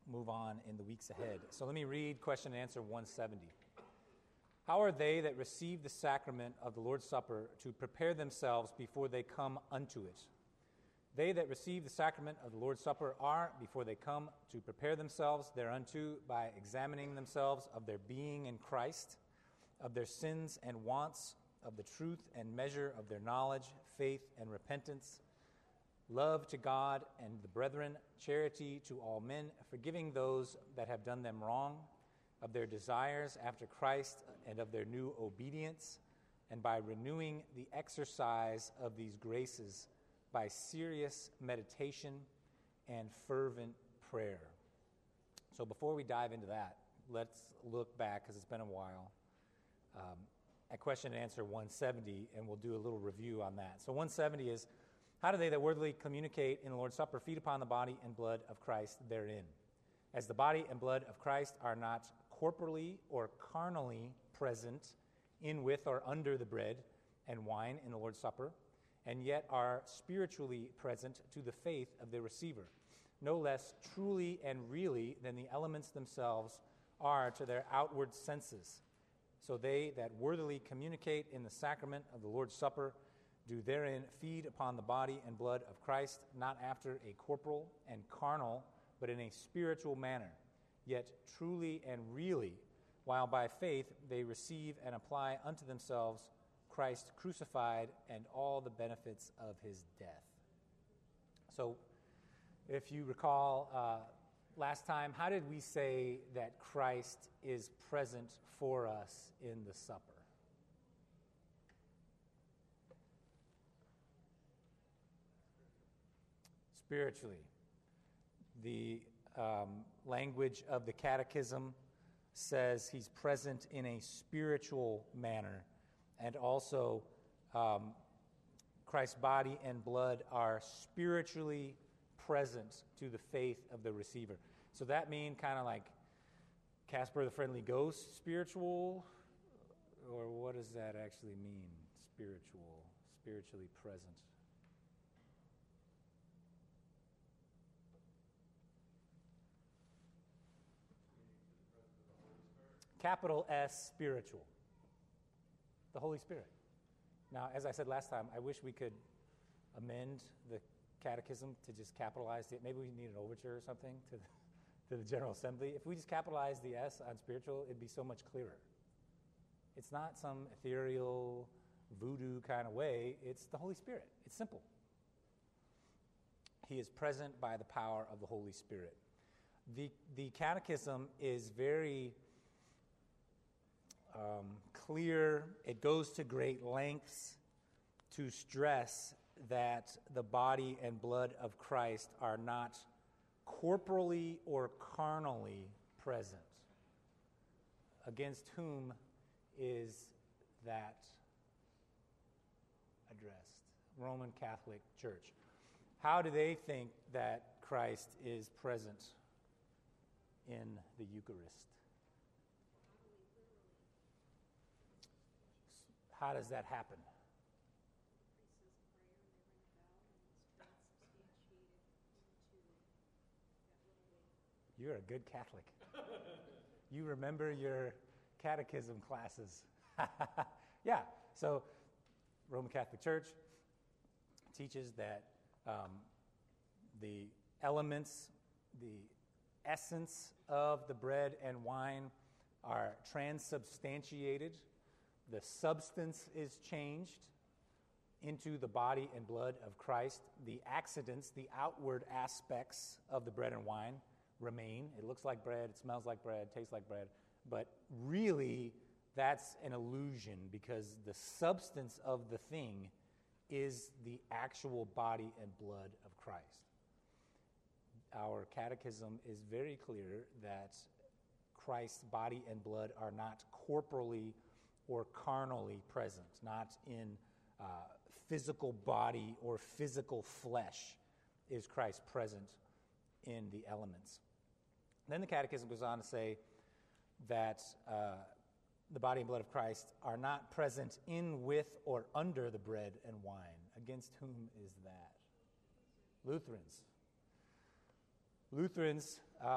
move on in the weeks ahead. So let me read question and answer 170. How are they that receive the sacrament of the Lord's Supper to prepare themselves before they come unto it? They that receive the sacrament of the Lord's Supper are, before they come, to prepare themselves thereunto by examining themselves of their being in Christ, of their sins and wants, of the truth and measure of their knowledge, faith and repentance, love to God and the brethren, charity to all men, forgiving those that have done them wrong, of their desires after Christ and of their new obedience, and by renewing the exercise of these graces by serious meditation and fervent prayer. So before we dive into that, let's look back, because it's been a while, at question and answer 170, and we'll do a little review on that. So 170 is, how do they that worthily communicate in the Lord's Supper feed upon the body and blood of Christ therein? As the body and blood of Christ are not corporally or carnally present in, with, or under the bread and wine in the Lord's Supper, and yet are spiritually present to the faith of the receiver, no less truly and really than the elements themselves are to their outward senses. So they that worthily communicate in the sacrament of the Lord's Supper do therein feed upon the body and blood of Christ, not after a corporal and carnal, but in a spiritual manner, yet truly and really, while by faith they receive and apply unto themselves Christ crucified and all the benefits of his death. So, if you recall last time, how did we say that Christ is present for us in the supper? Spiritually. The language of the Catechism says he's present in a spiritual manner, and also Christ's body and blood are spiritually present to the faith of the receiver. So that means kind of like Casper the Friendly Ghost spiritual, or what does that actually mean? Spiritually present. Capital S, spiritual. The Holy Spirit. Now, as I said last time, I wish we could amend the Catechism to just capitalize it. Maybe we need an overture or something to the General Assembly. If we just capitalize the S on spiritual, it'd be so much clearer. It's not some ethereal, voodoo kind of way. It's the Holy Spirit. It's simple. He is present by the power of the Holy Spirit. The Catechism is very clear. It goes to great lengths to stress that the body and blood of Christ are not corporally or carnally present. Against whom is that addressed? Roman Catholic Church. How do they think that Christ is present in the Eucharist? How does that happen? You're a good Catholic. You remember your catechism classes. Yeah, so Roman Catholic Church teaches that the elements, the essence of the bread and wine are transubstantiated. The substance is changed into the body and blood of Christ. The accidents, the outward aspects of the bread and wine remain. It looks like bread, it smells like bread, tastes like bread, but really that's an illusion, because the substance of the thing is the actual body and blood of Christ. Our catechism is very clear that Christ's body and blood are not corporally or carnally present, not in physical body or physical flesh is Christ present in the elements. Then the Catechism goes on to say that the body and blood of Christ are not present in, with, or under the bread and wine. Against whom is that? Lutherans. Lutherans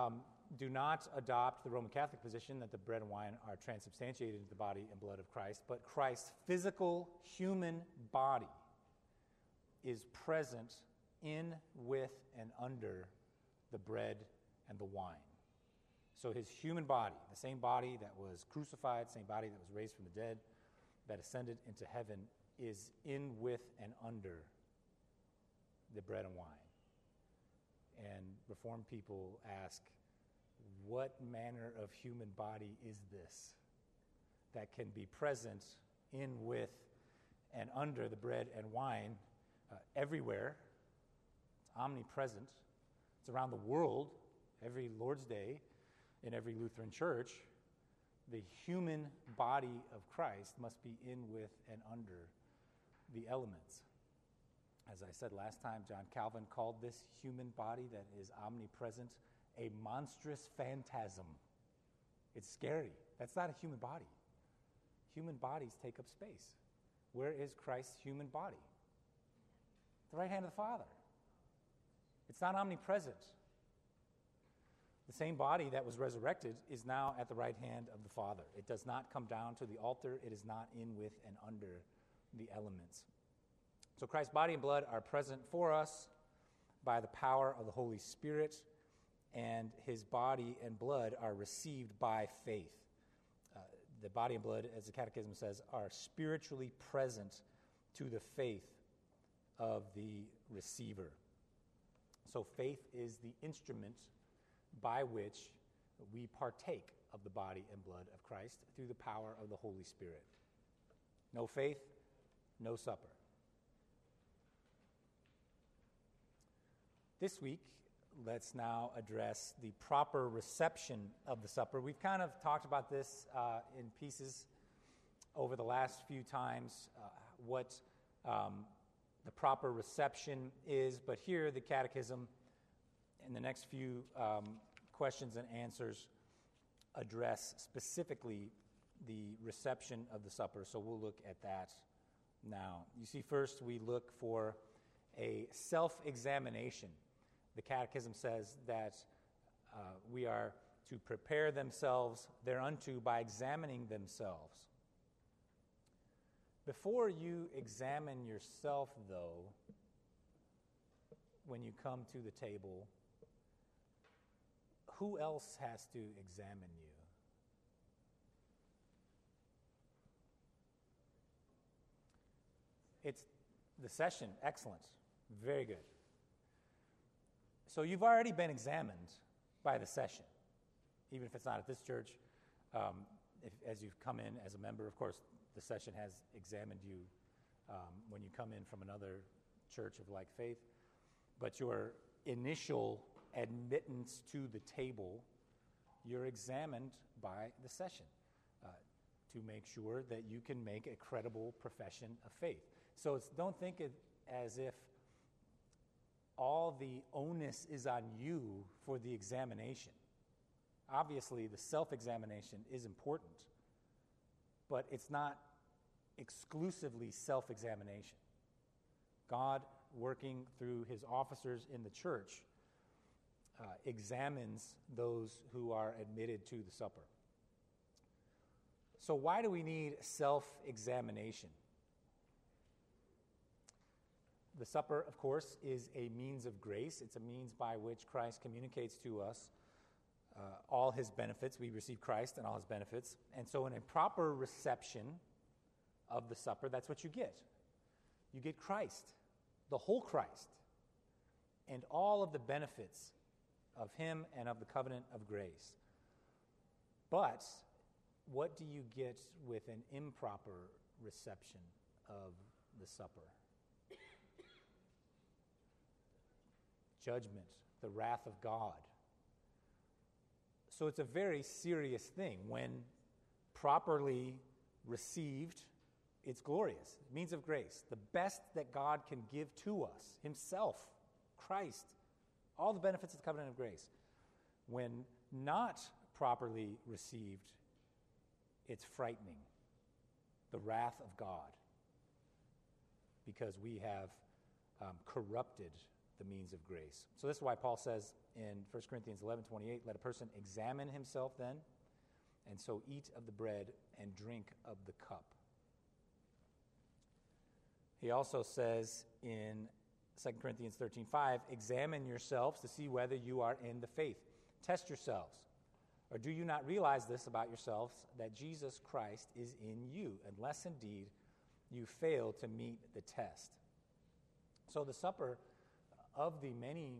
do not adopt the Roman Catholic position that the bread and wine are transubstantiated into the body and blood of Christ, but Christ's physical human body is present in, with, and under the bread and the wine. So his human body, the same body that was crucified, same body that was raised from the dead, that ascended into heaven, is in, with, and under the bread and wine. And Reformed people ask, what manner of human body is this that can be present in, with, and under the bread and wine everywhere? It's omnipresent. It's around the world every Lord's Day in every Lutheran church. The human body of Christ must be in, with, and under the elements. As I said last time, John Calvin called this human body that is omnipresent a monstrous phantasm. It's scary. That's not a human body. Human bodies take up space. Where is Christ's human body? The right hand of the Father. It's not omnipresent. The same body that was resurrected is now at the right hand of the Father. It does not come down to the altar. It is not in, with, and under the elements. So Christ's body and blood are present for us by the power of the Holy Spirit, and his body and blood are received by faith. The body and blood, as the Catechism says, are spiritually present to the faith of the receiver. So faith is the instrument by which we partake of the body and blood of Christ through the power of the Holy Spirit. No faith, no supper. This week, let's now address the proper reception of the supper. We've kind of talked about this in pieces over the last few times, what the proper reception is, but here the Catechism in the next few questions and answers address specifically the reception of the supper, so we'll look at that now. You see, first we look for a self-examination. The Catechism says that we are to prepare themselves thereunto by examining themselves. Before you examine yourself, though, when you come to the table, who else has to examine you? It's the session. Excellent. Very good. So you've already been examined by the session, even if it's not at this church. As you've come in as a member, of course, the session has examined you when you come in from another church of like faith. But your initial admittance to the table, you're examined by the session to make sure that you can make a credible profession of faith. So don't think it as if all the onus is on you for the examination. Obviously, the self-examination is important, but it's not exclusively self-examination. God, working through his officers in the church, examines those who are admitted to the supper. So why do we need self-examination? The supper, of course, is a means of grace. It's a means by which Christ communicates to us all his benefits. We receive Christ and all his benefits. And so in a proper reception of the supper, that's what you get. You get Christ, the whole Christ, and all of the benefits of him and of the covenant of grace. But what do you get with an improper reception of the supper? Judgment, the wrath of God. So it's a very serious thing. When properly received, it's glorious. Means of grace. The best that God can give to us, himself, Christ, all the benefits of the covenant of grace. When not properly received, it's frightening. The wrath of God. Because we have corrupted the means of grace. So this is why Paul says in 1 Corinthians 11:28, let a person examine himself then, and so eat of the bread and drink of the cup. He also says in 2 Corinthians 13:5, examine yourselves to see whether you are in the faith. Test yourselves. Or do you not realize this about yourselves, that Jesus Christ is in you, unless indeed you fail to meet the test? So the supper, of the many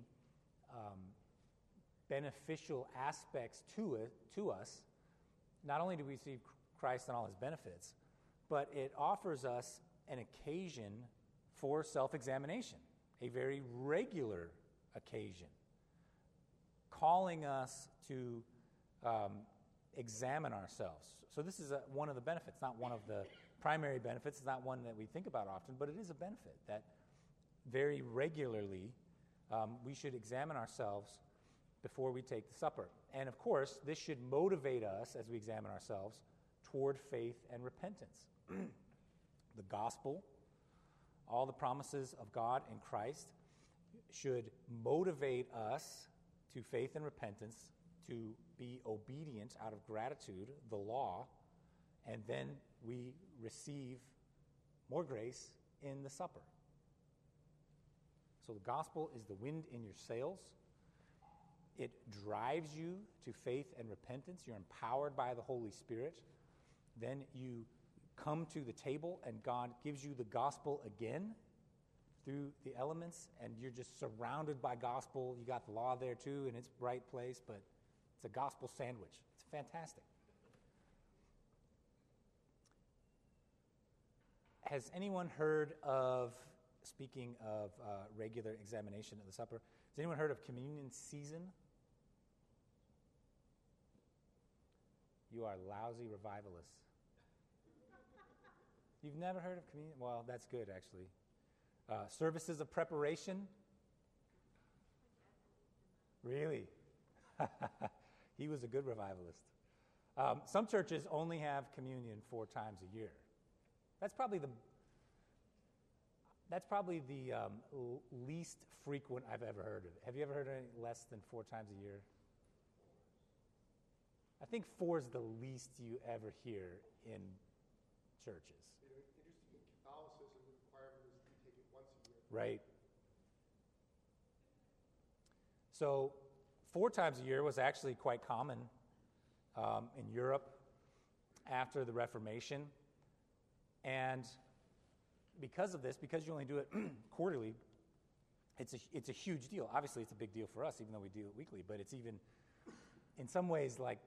beneficial aspects to us, not only do we see Christ and all his benefits, but it offers us an occasion for self-examination, a very regular occasion, calling us to examine ourselves. So this is one of the benefits, not one of the primary benefits. It's not one that we think about often, but it is a benefit that very regularly we should examine ourselves before we take the supper. And of course, this should motivate us as we examine ourselves toward faith and repentance. The gospel, all the promises of God in Christ should motivate us to faith and repentance, to be obedient out of gratitude, the law, and then we receive more grace in the supper. So the gospel is the wind in your sails. It drives you to faith and repentance. You're empowered by the Holy Spirit. Then you come to the table and God gives you the gospel again through the elements, and you're just surrounded by gospel. You got the law there too in its right place, but it's a gospel sandwich. It's fantastic. Has anyone heard of, speaking of regular examination of the supper, has anyone heard of communion season? You are lousy revivalists. You've never heard of communion? Well, that's good, actually. Services of preparation? Really? He was a good revivalist. Some churches only have communion 4 times a year. That's probably the least frequent I've ever heard of it. Have you ever heard of any less than 4 times a year? I think 4 is the least you ever hear in churches. Interesting, in Catholicism, the requirement is you take it once a year. Right. So 4 times a year was actually quite common in Europe after the Reformation. And because of this, because you only do it quarterly, it's a huge deal. Obviously, it's a big deal for us, even though we do it weekly, but it's even, in some ways, like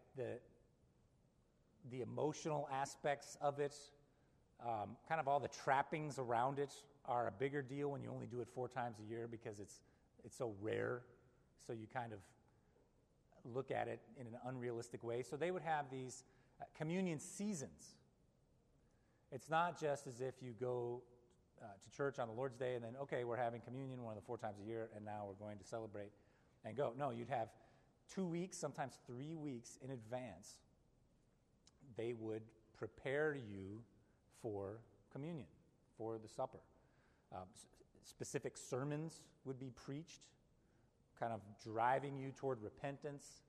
the emotional aspects of it, kind of all the trappings around it are a bigger deal when you only do it 4 times a year because it's so rare. So you kind of look at it in an unrealistic way. So they would have these communion seasons. It's not just as if you go to church on the Lord's Day and then, okay, we're having communion one of the 4 times a year, and now we're going to celebrate and go. No, you'd have 2 weeks, sometimes 3 weeks in advance. They would prepare you for communion, for the supper. Specific sermons would be preached, kind of driving you toward repentance,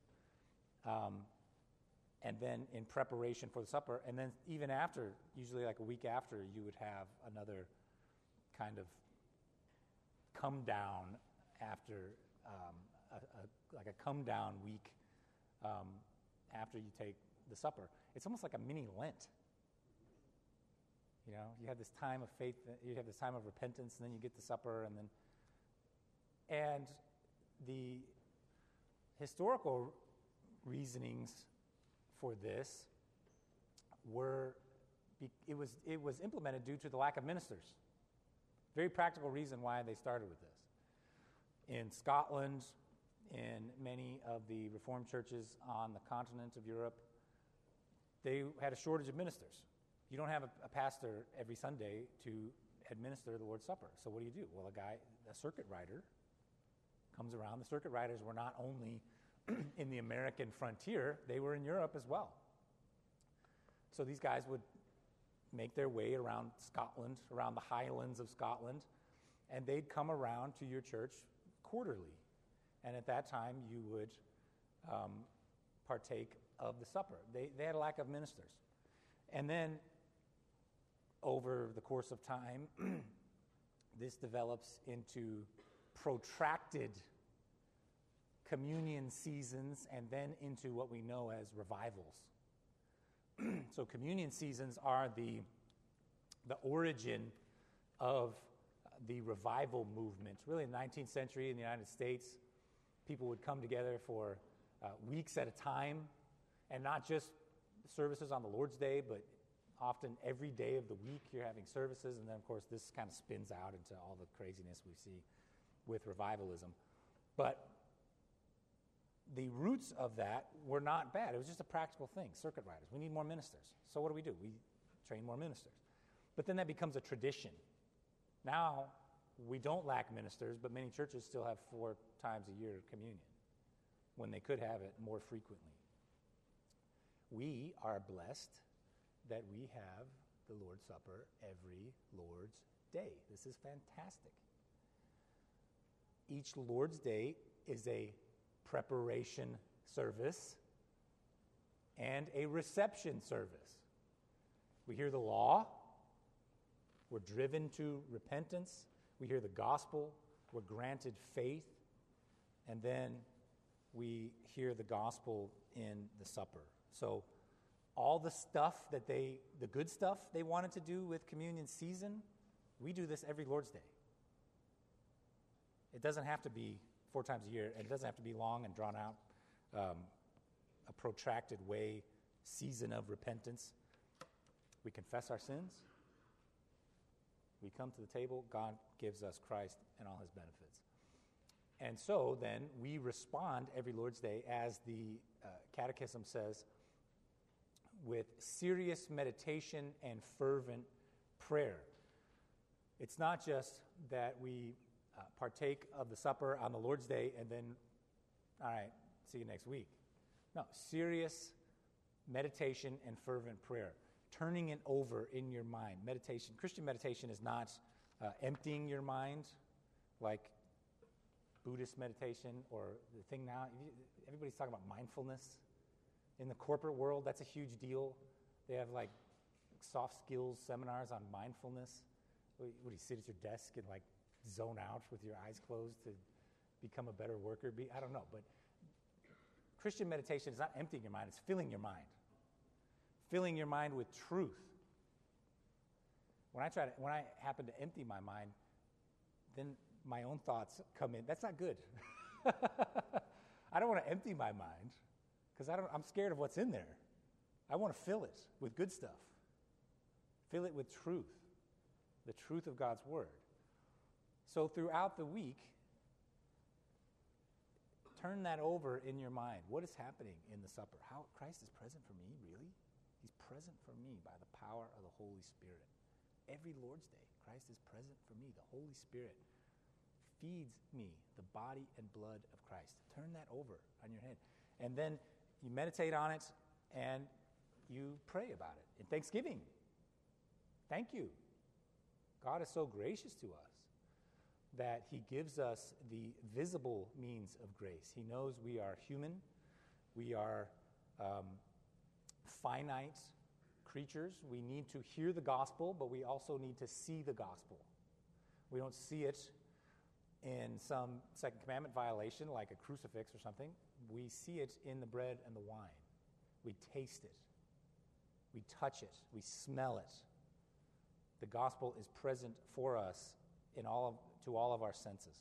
and then in preparation for the supper. And then even after, usually like a week after, you would have another kind of come down after, like a come down week after you take the supper. It's almost like a mini Lent. You know, you have this time of faith, you have this time of repentance, and then you get the supper, and the historical reasonings for this were, it was implemented due to the lack of ministers. Very practical reason why they started with this. In Scotland, in many of the Reformed churches on the continent of Europe, they had a shortage of ministers. You don't have a pastor every Sunday to administer the Lord's Supper. So what do? Well, a circuit rider comes around. The circuit riders were not only in the American frontier, they were in Europe as well. So these guys would make their way around Scotland, around the highlands of Scotland, and they'd come around to your church quarterly. And at that time, you would partake of the supper. They had a lack of ministers. And then, over the course of time, this develops into protracted communion seasons and then into what we know as revivals. So communion seasons are the origin of the revival movement. Really, in the 19th century in the United States, people would come together for weeks at a time, and not just services on the Lord's Day, but often every day of the week you're having services. And then, of course, this kind of spins out into all the craziness we see with revivalism. But the roots of that were not bad. It was just a practical thing. Circuit riders, we need more ministers. So what do? We train more ministers. But then that becomes a tradition. Now, we don't lack ministers, but many churches still have 4 times a year communion when they could have it more frequently. We are blessed that we have the Lord's Supper every Lord's Day. This is fantastic. Each Lord's Day is a preparation service and a reception service. We hear the law. We're driven to repentance. We hear the gospel. We're granted faith. And then we hear the gospel in the supper. So all the stuff the good stuff they wanted to do with communion season, we do this every Lord's Day. It doesn't have to be 4 times a year, and it doesn't have to be long and drawn out, a protracted season of repentance. We confess our sins. We come to the table. God gives us Christ and all his benefits. And so then we respond every Lord's Day, as the Catechism says, with serious meditation and fervent prayer. It's not just that we partake of the supper on the Lord's Day and then, all right, see you next week. No, serious meditation and fervent prayer. Turning it over in your mind. Meditation. Christian meditation is not emptying your mind like Buddhist meditation, or the thing now. Everybody's talking about mindfulness. In the corporate world, that's a huge deal. They have like soft skills seminars on mindfulness. What do you sit at your desk and like zone out with your eyes closed to become a better worker? I don't know, but Christian meditation is not emptying your mind, it's filling your mind. Filling your mind with truth. When I happen to empty my mind, then my own thoughts come in. That's not good. I don't want to empty my mind because I'm scared of what's in there. I want to fill it with good stuff. Fill it with truth, the truth of God's word. So throughout the week, turn that over in your mind. What is happening in the supper? How Christ is present for me, really? He's present for me by the power of the Holy Spirit. Every Lord's Day, Christ is present for me. The Holy Spirit feeds me the body and blood of Christ. Turn that over on your head. And then you meditate on it and you pray about it in thanksgiving. Thank you. God is so gracious to us that he gives us the visible means of grace. He knows we are human. We are finite creatures. We need to hear the gospel, but we also need to see the gospel. We don't see it in some second commandment violation like a crucifix or something. We see it in the bread and the wine. We taste it. We touch it. We smell it. The gospel is present for us to all of our senses.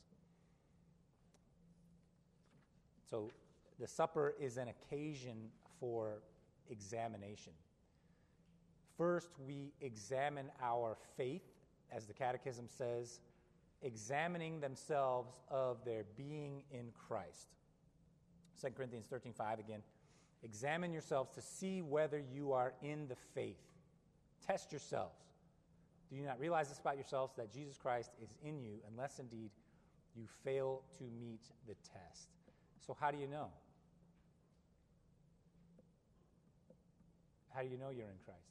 So the supper is an occasion for examination. First, we examine our faith, as the Catechism says, examining themselves of their being in Christ. 2 Corinthians 13:5 again. Examine yourselves to see whether you are in the faith. Test yourselves. Do you not realize this about yourselves, that Jesus Christ is in you, unless indeed you fail to meet the test? So how do you know? How do you know you're in Christ?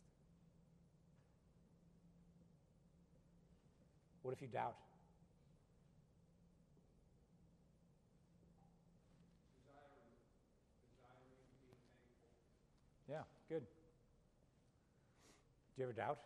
What if you doubt? Yeah, good. Do you ever doubt?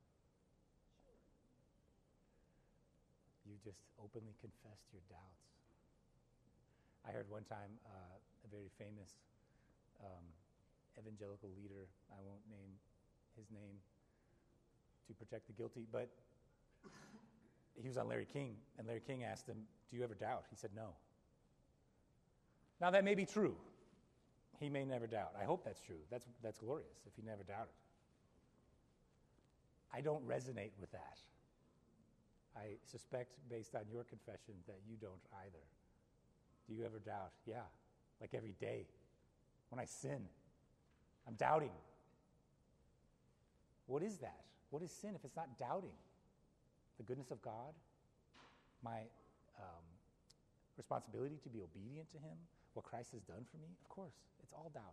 You just openly confessed your doubts. I heard one time a very famous evangelical leader, I won't name his name to protect the guilty, but he was on Larry King, and Larry King asked him, do you ever doubt? He said, no. Now, that may be true. He may never doubt. I hope that's true. That's glorious if he never doubted. I don't resonate with that. I suspect, based on your confession, that you don't either. Do you ever doubt? Yeah, like every day. When I sin, I'm doubting. What is that? What is sin if it's not doubting? The goodness of God? My responsibility to be obedient to him? What Christ has done for me? Of course, it's all doubt.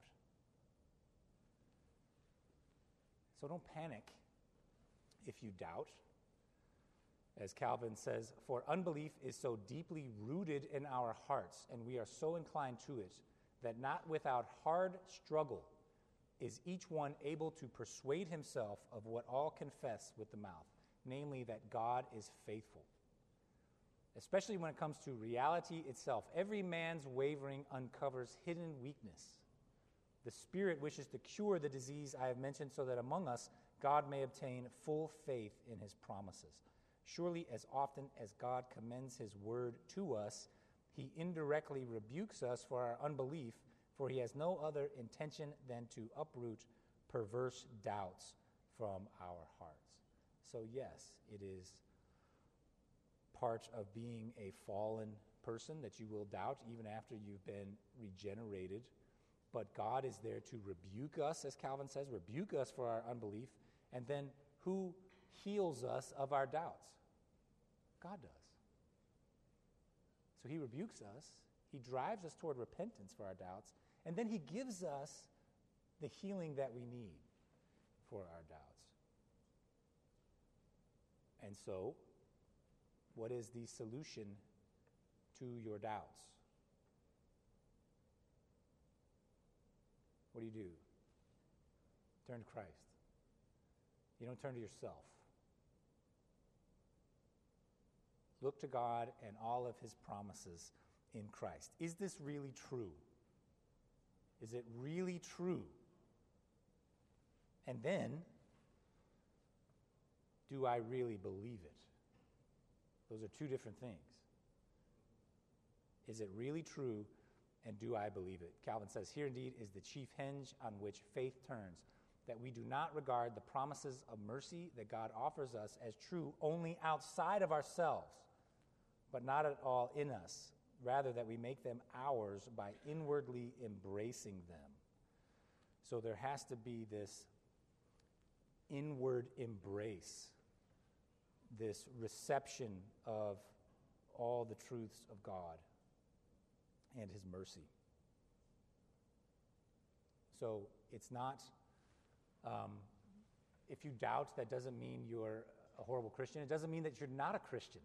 So don't panic if you doubt. As Calvin says, for unbelief is so deeply rooted in our hearts, and we are so inclined to it, that not without hard struggle is each one able to persuade himself of what all confess with the mouth, namely that God is faithful. Especially when it comes to reality itself, every man's wavering uncovers hidden weakness. The Spirit wishes to cure the disease I have mentioned so that among us God may obtain full faith in his promises. Surely as often as God commends his word to us, he indirectly rebukes us for our unbelief, for he has no other intention than to uproot perverse doubts from our hearts. So yes, it is part of being a fallen person that you will doubt even after you've been regenerated. But God is there to rebuke us, as Calvin says, rebuke us for our unbelief. And then who heals us of our doubts? God does. So he rebukes us, he drives us toward repentance for our doubts, and then he gives us the healing that we need for our doubts. And so, what is the solution to your doubts? What do? Turn to Christ. You don't turn to yourself. Look to God and all of his promises in Christ. Is this really true? Is it really true? And then, do I really believe it? Those are two different things. Is it really true, and do I believe it? Calvin says, here indeed is the chief hinge on which faith turns, that we do not regard the promises of mercy that God offers us as true only outside of ourselves, but not at all in us. Rather, that we make them ours by inwardly embracing them. So there has to be this inward embrace, this reception of all the truths of God and his mercy. So it's not, if you doubt, that doesn't mean you're a horrible Christian. It doesn't mean that you're not a Christian.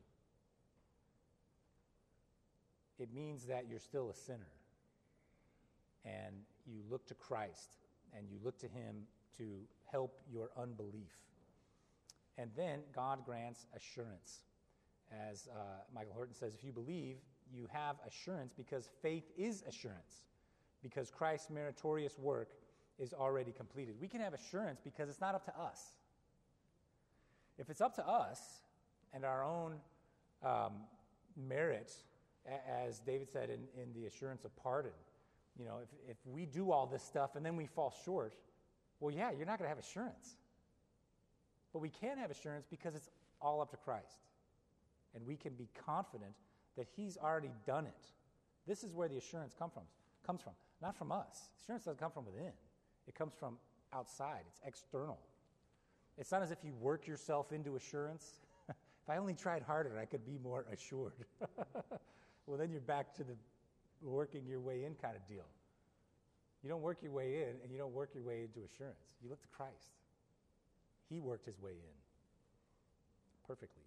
It means that you're still a sinner. And you look to Christ, and you look to him to help your unbelief. And then God grants assurance. As Michael Horton says, if you believe, you have assurance because faith is assurance, because Christ's meritorious work is already completed. We can have assurance because it's not up to us. If it's up to us and our own merit, as David said in the assurance of pardon, you know, if we do all this stuff and then we fall short, well, yeah, you're not going to have assurance. But we can have assurance because it's all up to Christ. And we can be confident that he's already done it. This is where the assurance comes from. Not from us. Assurance doesn't come from within. It comes from outside. It's external. It's not as if you work yourself into assurance. If I only tried harder, I could be more assured. Well, then you're back to the working your way in kind of deal. You don't work your way in, and you don't work your way into assurance. You look to Christ. He worked his way in perfectly.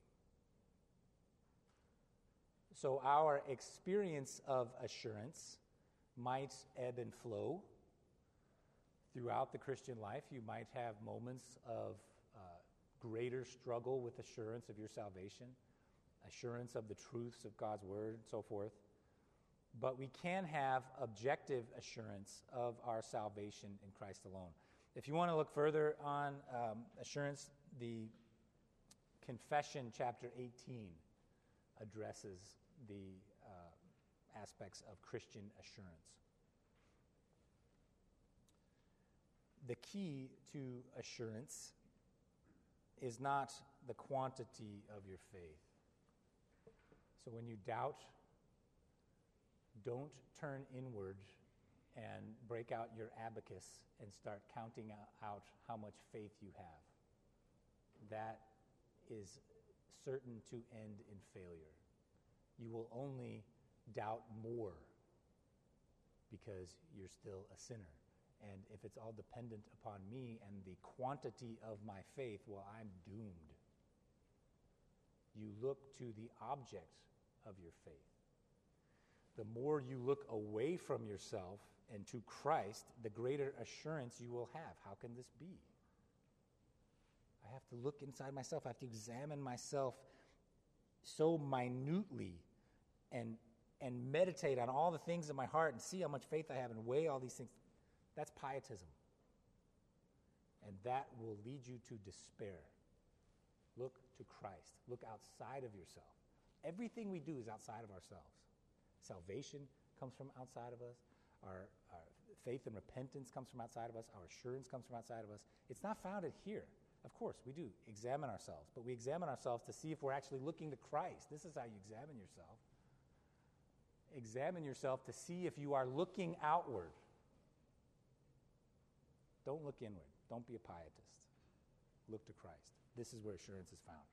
So our experience of assurance might ebb and flow Throughout the Christian life, you might have moments of greater struggle with assurance of your salvation, assurance of the truths of God's word, and so forth. But we can have objective assurance of our salvation in Christ alone. If you want to look further on assurance, the Confession, chapter 18, addresses the aspects of Christian assurance. The key to assurance is not the quantity of your faith. So when you doubt, don't turn inward and break out your abacus and start counting out how much faith you have. That is certain to end in failure. You will only doubt more because you're still a sinner. And if it's all dependent upon me and the quantity of my faith, well, I'm doomed. You look to the object of your faith. The more you look away from yourself and to Christ, the greater assurance you will have. How can this be? I have to look inside myself. I have to examine myself so minutely and meditate on all the things in my heart and see how much faith I have and weigh all these things. That's pietism. And that will lead you to despair. Look to Christ. Look outside of yourself. Everything we do is outside of ourselves. Salvation comes from outside of us. Our faith and repentance comes from outside of us. Our assurance comes from outside of us. It's not founded here. Of course, we do examine ourselves, but we examine ourselves to see if we're actually looking to Christ. This is how you examine yourself. Examine yourself to see if you are looking outward. Don't look inward. Don't be a pietist. Look to Christ. This is where assurance is found.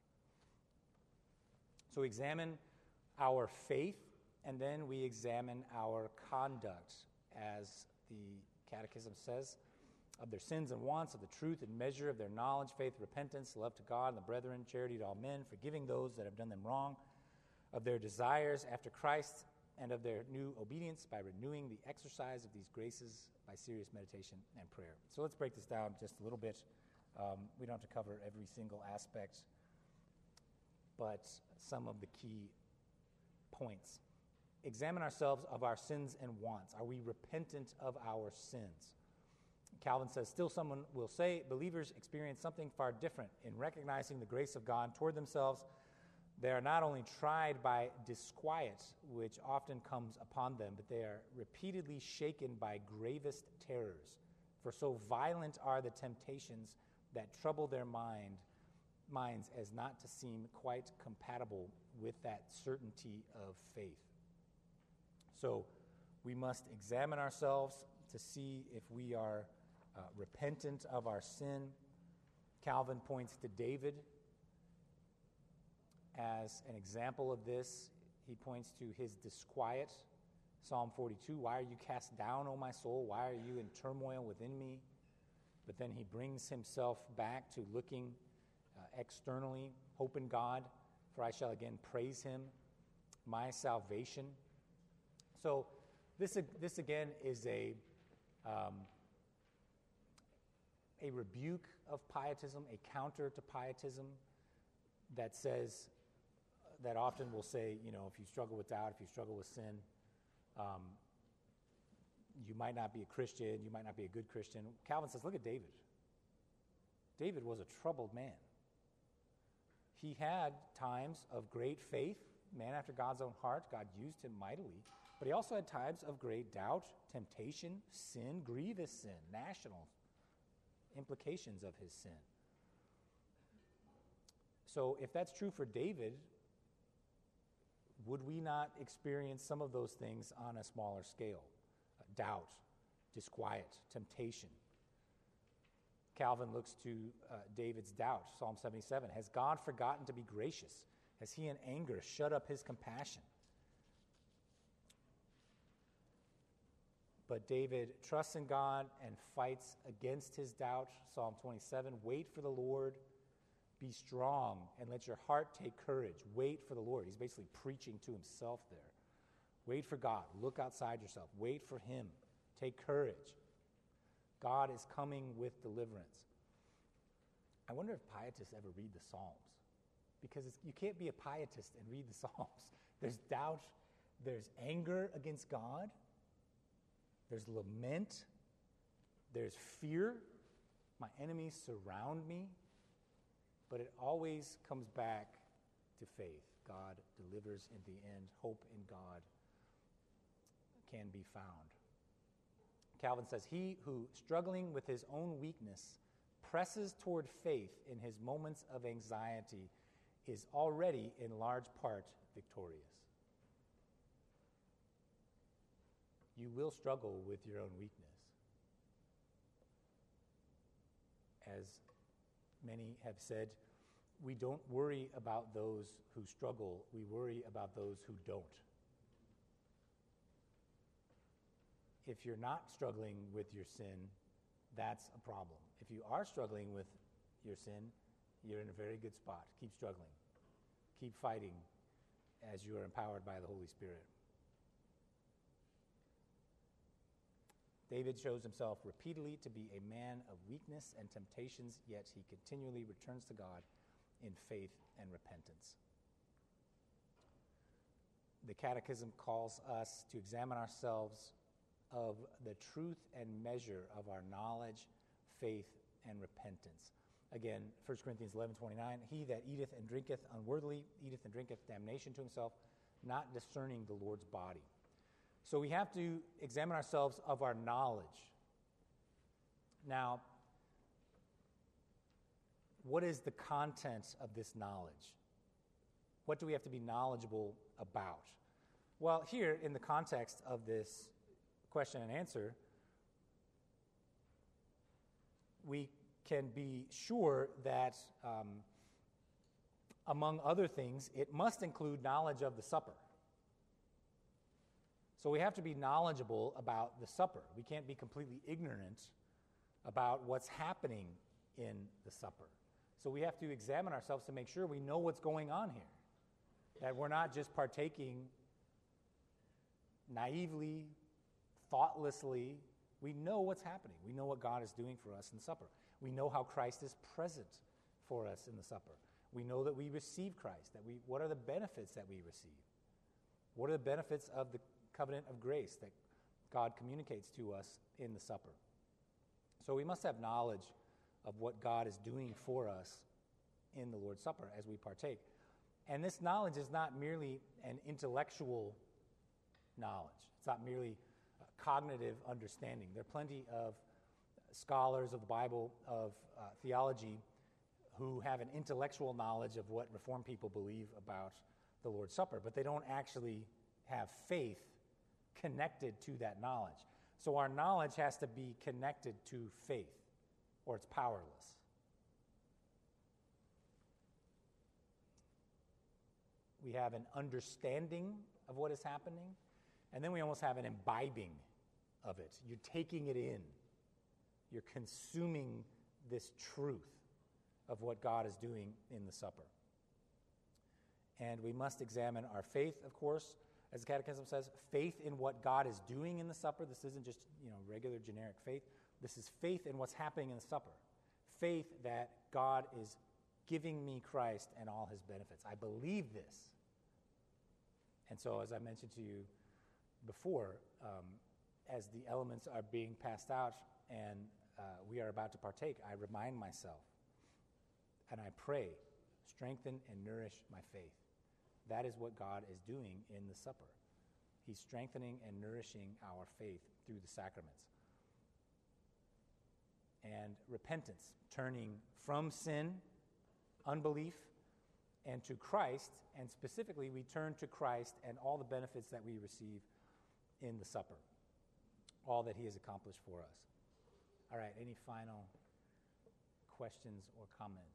So examine our faith, and then we examine our conduct, as the Catechism says, of their sins and wants, of the truth and measure of their knowledge, faith, repentance, love to God and the brethren, charity to all men, forgiving those that have done them wrong, of their desires after Christ, and of their new obedience by renewing the exercise of these graces by serious meditation and prayer. So let's break this down just a little bit. We don't have to cover every single aspect, but some of the key points. Examine ourselves of our sins and wants. Are we repentant of our sins? Calvin says, still someone will say believers experience something far different. In recognizing the grace of God toward themselves, they are not only tried by disquiet, which often comes upon them, but they are repeatedly shaken by gravest terrors. For so violent are the temptations that trouble their minds as not to seem quite compatible with that certainty of faith. So we must examine ourselves to see if we are repentant of our sin. Calvin points to David as an example of this. He points to his disquiet. Psalm 42, why are you cast down, O my soul? Why are you in turmoil within me? But then he brings himself back to looking externally, hope in God, for I shall again praise him, my salvation. So this again is a rebuke of pietism, a counter to pietism that says, that often will say, if you struggle with doubt, if you struggle with sin, you might not be a Christian, you might not be a good Christian. Calvin says, look at David. David was a troubled man. He had times of great faith, man after God's own heart. God used him mightily. But he also had times of great doubt, temptation, sin, grievous sin, national implications of his sin. So if that's true for David, would we not experience some of those things on a smaller scale? Doubt, disquiet, temptation. Calvin looks to David's doubt, Psalm 77. Has God forgotten to be gracious? Has he in anger shut up his compassion? But David trusts in God and fights against his doubt. Psalm 27, wait for the Lord. Be strong and let your heart take courage. Wait for the Lord. He's basically preaching to himself there. Wait for God. Look outside yourself. Wait for him. Take courage. God is coming with deliverance. I wonder if pietists ever read the Psalms, because you can't be a pietist and read the Psalms. There's doubt, there's anger against God, there's lament, there's fear. My enemies surround me. But it always comes back to faith. God delivers in the end. Hope in God can be found. Calvin says, he who, struggling with his own weakness, presses toward faith in his moments of anxiety is already in large part victorious. You will struggle with your own weakness. As many have said, we don't worry about those who struggle. We worry about those who don't. If you're not struggling with your sin, that's a problem. If you are struggling with your sin, you're in a very good spot. Keep struggling. Keep fighting as you are empowered by the Holy Spirit. David shows himself repeatedly to be a man of weakness and temptations, yet he continually returns to God in faith and repentance. The Catechism calls us to examine ourselves of the truth and measure of our knowledge, faith, and repentance. Again, 1 Corinthians 11:29, he that eateth and drinketh unworthily eateth and drinketh damnation to himself, not discerning the Lord's body. So we have to examine ourselves of our knowledge. Now, what is the content of this knowledge? What do we have to be knowledgeable about? Well, here in the context of this question and answer, we can be sure that, among other things, it must include knowledge of the supper. So we have to be knowledgeable about the supper. We can't be completely ignorant about what's happening in the supper. So we have to examine ourselves to make sure we know what's going on here, that we're not just partaking naively, thoughtlessly. We know what's happening. We know what God is doing for us in the supper. We know how Christ is present for us in the supper. We know that we receive Christ, what are the benefits that we receive? What are the benefits of the covenant of grace that God communicates to us in the supper? So we must have knowledge of what God is doing for us in the Lord's Supper as we partake. And this knowledge is not merely an intellectual knowledge. It's not merely cognitive understanding. There are plenty of scholars of the Bible, of theology, who have an intellectual knowledge of what Reformed people believe about the Lord's Supper, but they don't actually have faith connected to that knowledge. So our knowledge has to be connected to faith, or it's powerless. We have an understanding of what is happening, and then we almost have an imbibing of it. You're taking it in. You're consuming this truth of what God is doing in the supper. And we must examine our faith, of course. As the Catechism says, faith in what God is doing in the supper. This isn't just, regular generic faith. This is faith in what's happening in the supper. Faith that God is giving me Christ and all his benefits. I believe this. And so, as I mentioned to you before, as the elements are being passed out and we are about to partake, I remind myself and I pray, strengthen and nourish my faith. That is what God is doing in the supper. He's strengthening and nourishing our faith through the sacraments. And repentance, turning from sin, unbelief, and to Christ, and specifically we turn to Christ and all the benefits that we receive in the supper, all that he has accomplished for us. All right, any final questions or comments?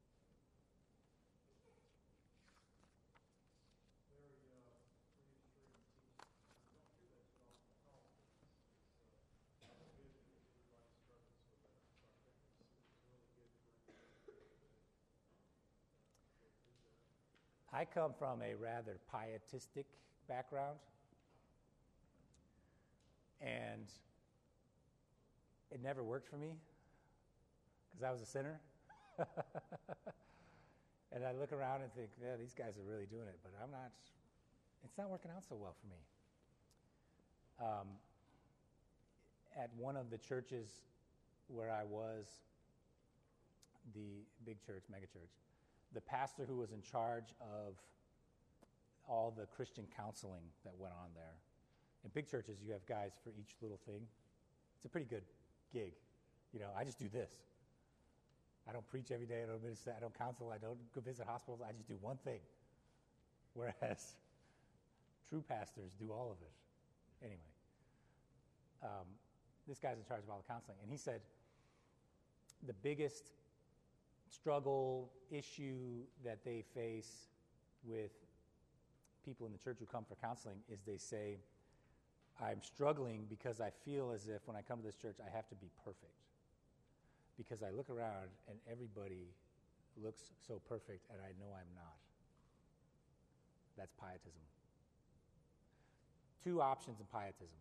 I come from a rather pietistic background, and it never worked for me because I was a sinner. And I look around and think, yeah, these guys are really doing it, but it's not working out so well for me. At one of the churches where I was, the big church, mega church, the pastor who was in charge of all the Christian counseling that went on there. In big churches, you have guys for each little thing. It's a pretty good gig. I just do this. I don't preach every day. I don't minister. I don't counsel. I don't go visit hospitals. I just do one thing. Whereas true pastors do all of it. Anyway, this guy's in charge of all the counseling. And he said the biggest struggle, issue that they face with people in the church who come for counseling is they say, I'm struggling because I feel as if when I come to this church, I have to be perfect. Because I look around and everybody looks so perfect and I know I'm not. That's pietism. Two options in pietism.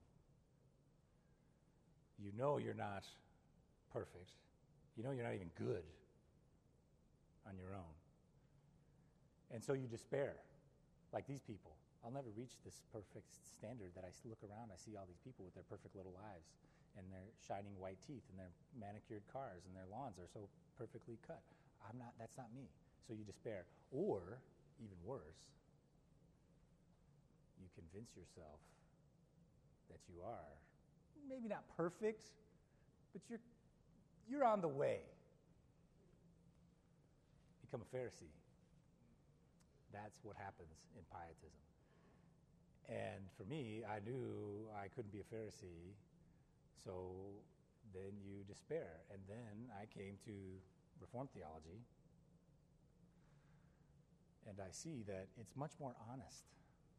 You know you're not perfect. You know you're not even good on your own. And so you despair, like these people. I'll never reach this perfect standard that I look around, I see all these people with their perfect little lives and their shining white teeth and their manicured cars and their lawns are so perfectly cut. That's not me. So you despair. Or, even worse, you convince yourself that you are maybe not perfect, but you're on the way. Become a Pharisee. That's what happens in pietism. And for me, I knew I couldn't be a Pharisee, so then you despair. And then I came to Reformed theology, and I see that it's much more honest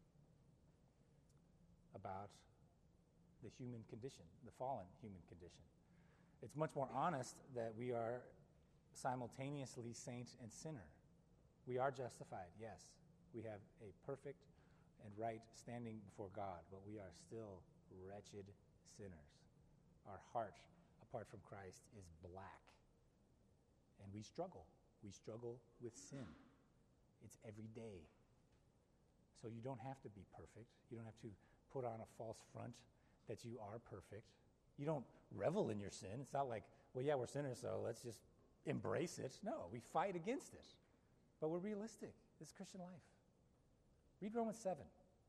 about the human condition, the fallen human condition. It's much more honest that we are simultaneously saint and sinner. We are justified, yes. We have a perfect and right standing before God, but we are still wretched sinners. Our heart, apart from Christ, is black. And we struggle. We struggle with sin. It's every day. So you don't have to be perfect. You don't have to put on a false front that you are perfect. You don't revel in your sin. It's not like, well, yeah, we're sinners, so let's just embrace it. No, we fight against it. But we're realistic. This is Christian life. Read Romans 7.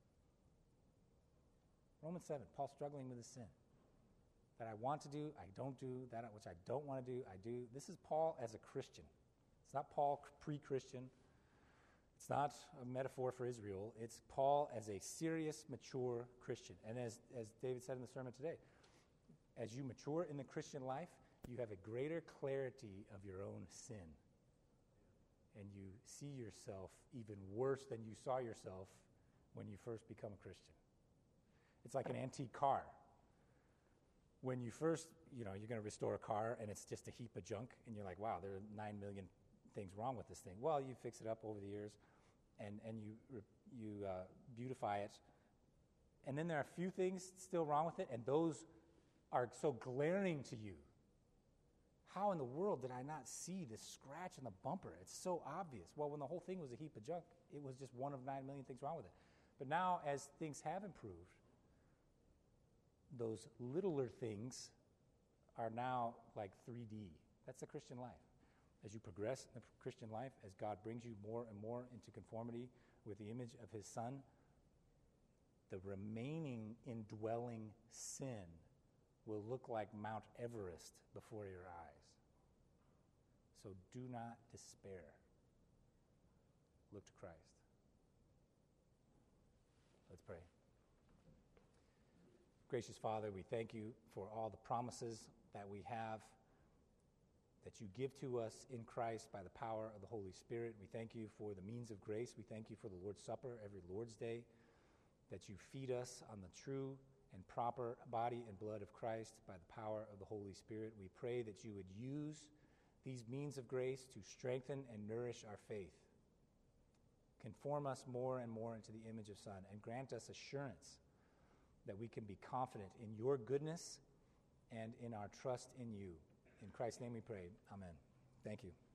Romans 7, Paul's struggling with his sin. That I want to do, I don't do. That which I don't want to do, I do. This is Paul as a Christian. It's not Paul pre-Christian. It's not a metaphor for Israel. It's Paul as a serious, mature Christian. And as David said in the sermon today, as you mature in the Christian life, you have a greater clarity of your own sin. And you see yourself even worse than you saw yourself when you first become a Christian. It's like an antique car. When you first, you're going to restore a car and it's just a heap of junk and you're like, wow, there are 9 million things wrong with this thing. Well, you fix it up over the years and you beautify it. And then there are a few things still wrong with it, and those are so glaring to you. How in the world did I not see this scratch in the bumper? It's so obvious. Well, when the whole thing was a heap of junk, it was just one of 9 million things wrong with it. But now, as things have improved, those littler things are now like 3D. That's the Christian life. As you progress in the Christian life, as God brings you more and more into conformity with the image of his Son, the remaining indwelling sin will look like Mount Everest before your eyes. So do not despair. Look to Christ. Let's pray. Gracious Father, we thank you for all the promises that we have, that you give to us in Christ by the power of the Holy Spirit. We thank you for the means of grace. We thank you for the Lord's Supper every Lord's Day, that you feed us on the true and proper body and blood of Christ by the power of the Holy Spirit. We pray that you would use these means of grace to strengthen and nourish our faith. Conform us more and more into the image of Son, and grant us assurance that we can be confident in your goodness and in our trust in you. In Christ's name we pray. Amen. Thank you.